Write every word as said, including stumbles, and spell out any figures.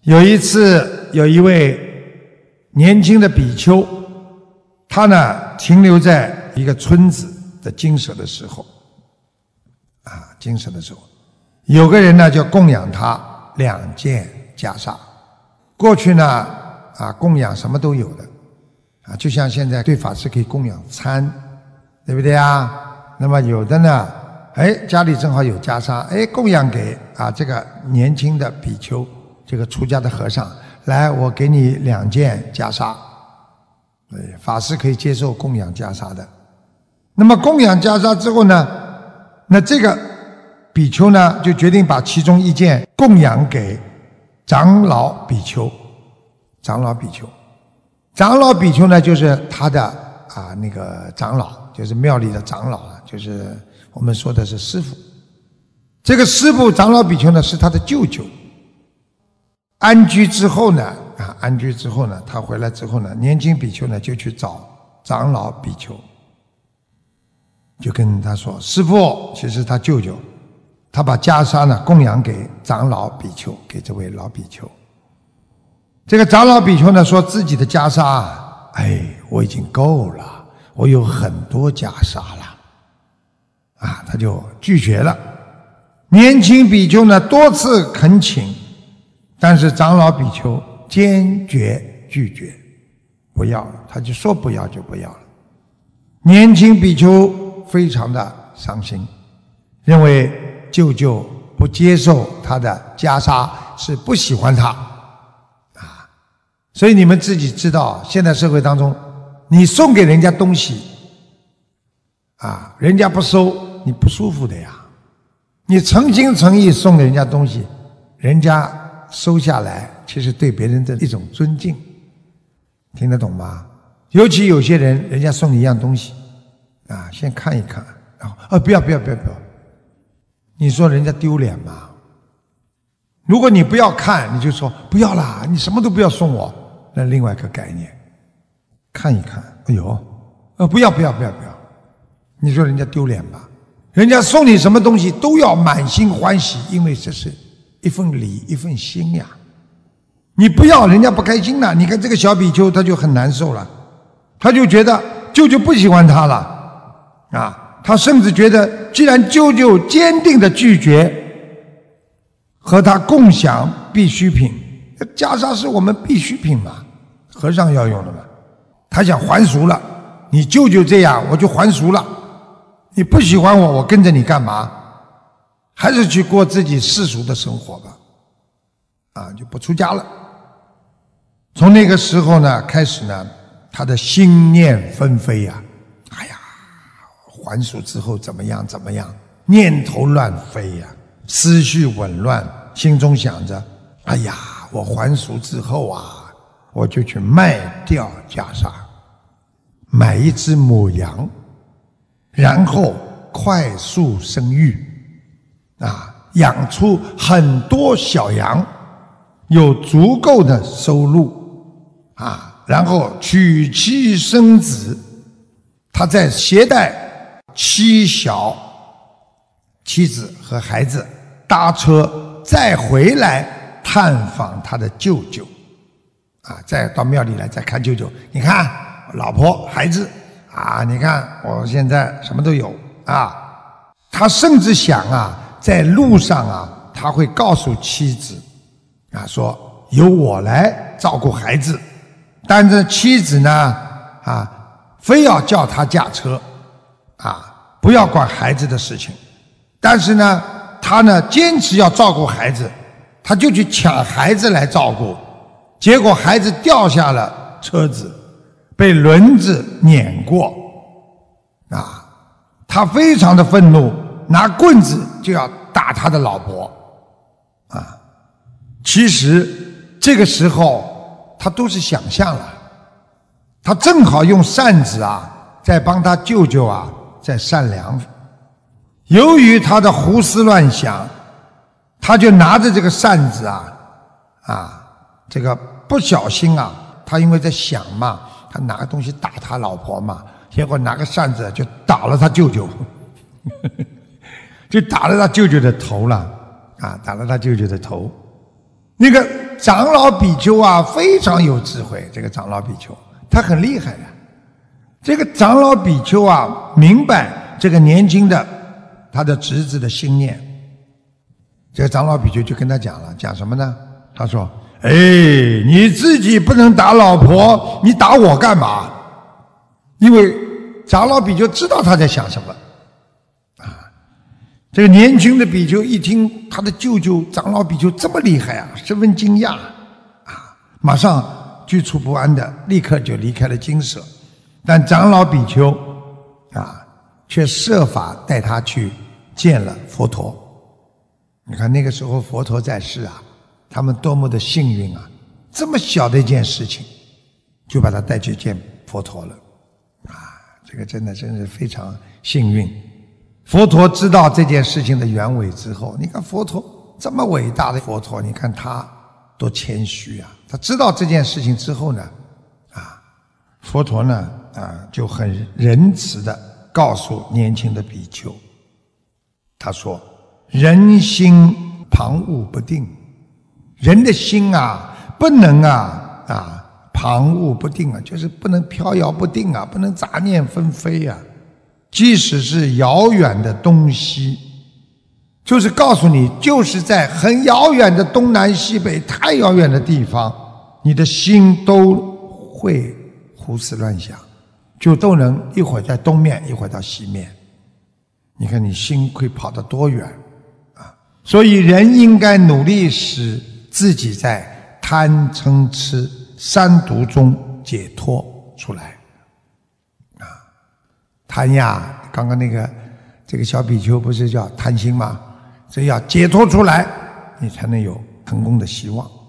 有一次，有一位年轻的比丘，他呢停留在一个村子的精舍的时候，啊，精舍的时候，有个人呢就供养他两件袈裟。过去呢，啊，供养什么都有的，啊，就像现在对法师可以供养餐，对不对啊？那么有的呢，哎，家里正好有袈裟，哎，供养给啊这个年轻的比丘，这个出家的和尚，来，我给你两件袈裟。对，法师可以接受供养袈裟的。那么供养袈裟之后呢，那这个比丘呢就决定把其中一件供养给长老比丘。长老比丘，长老比丘呢就是他的啊那个长老，就是庙里的长老啊，就是我们说的是师父。这个师父长老比丘呢是他的舅舅。安居之后呢，啊，安居之后呢，他回来之后呢，年轻比丘呢就去找长老比丘，就跟他说：“师父，其实他舅舅，他把袈裟呢供养给长老比丘，给这位老比丘。这个长老比丘呢说自己的袈裟，哎，我已经够了，我有很多袈裟了，啊，他就拒绝了。年轻比丘呢多次恳请。”但是长老比丘坚决拒绝，不要了，他就说不要就不要了。年轻比丘非常的伤心，认为舅舅不接受他的袈裟是不喜欢他啊。所以你们自己知道，现在社会当中，你送给人家东西啊，人家不收，你不舒服的呀。你诚心诚意送给人家东西，人家收下来，其实对别人的一种尊敬，听得懂吗？尤其有些人，人家送你一样东西，啊，先看一看，然后啊，不要不要不要不要，你说人家丢脸吗？如果你不要看，你就说不要啦，你什么都不要送我，那另外一个概念，看一看，哎呦，呃，不要不要不要不要，你说人家丢脸吧？人家送你什么东西都要满心欢喜，因为这是一份礼，一份心呀。你不要，人家不开心了。你看这个小比丘，他就很难受了，他就觉得舅舅不喜欢他了啊。他甚至觉得，既然舅舅坚定的拒绝和他共享必需品，袈裟是我们必需品嘛，和尚要用的嘛。他想还俗了，你舅舅这样，我就还俗了。你不喜欢我，我跟着你干嘛？还是去过自己世俗的生活吧，啊，就不出家了。从那个时候呢，开始呢，他的心念纷飞呀、啊，哎呀，还俗之后怎么样怎么样，念头乱飞呀、啊，思绪紊乱，心中想着，哎呀，我还俗之后啊，我就去卖掉袈裟，买一只母羊，然后快速生育。啊，养出很多小羊，有足够的收入啊，然后娶妻生子，他再携带妻小妻子和孩子搭车再回来探访他的舅舅啊，再到庙里来再看舅舅，你看老婆孩子啊，你看我现在什么都有啊。他甚至想啊，在路上啊，他会告诉妻子啊，说由我来照顾孩子，但是妻子呢啊，非要叫他驾车啊，不要管孩子的事情。但是呢，他呢坚持要照顾孩子，他就去抢孩子来照顾，结果孩子掉下了车子，被轮子碾过啊，他非常的愤怒，拿棍子就要打他的老婆啊。其实这个时候他都是想象了，他正好用扇子啊在帮他舅舅啊在扇凉。由于他的胡思乱想，他就拿着这个扇子啊啊这个不小心啊，他因为在想嘛，他拿个东西打他老婆嘛，结果拿个扇子就打了他舅舅就打了他舅舅的头了啊，打了他舅舅的头。那个长老比丘啊，非常有智慧。这个长老比丘他很厉害的。这个长老比丘啊，明白这个年轻的他的侄子的心念。这个长老比丘就跟他讲了，讲什么呢？他说：“哎，你自己不能打老婆，你打我干嘛？”因为长老比丘知道他在想什么。这个年轻的比丘一听他的舅舅长老比丘这么厉害啊，十分惊讶啊，马上居处不安的立刻就离开了精舍。但长老比丘啊，却设法带他去见了佛陀。你看那个时候佛陀在世啊，他们多么的幸运啊，这么小的一件事情就把他带去见佛陀了啊，这个真的真是非常幸运。佛陀知道这件事情的原委之后，你看佛陀这么伟大的佛陀，你看他多谦虚啊！他知道这件事情之后呢，啊，佛陀呢啊就很仁慈的告诉年轻的比丘，他说：“人心旁骛不定，人的心啊不能啊啊旁骛不定啊，就是不能飘摇不定啊，不能杂念纷飞啊。”即使是遥远的东西，就是告诉你，就是在很遥远的东南西北太遥远的地方，你的心都会胡思乱想，就都能一会儿在东面，一会儿到西面。你看你心会跑得多远啊！所以人应该努力使自己在贪嗔痴三毒中解脱出来。贪呀，刚刚那个这个小比丘不是叫贪心吗？所以要解脱出来，你才能有成功的希望。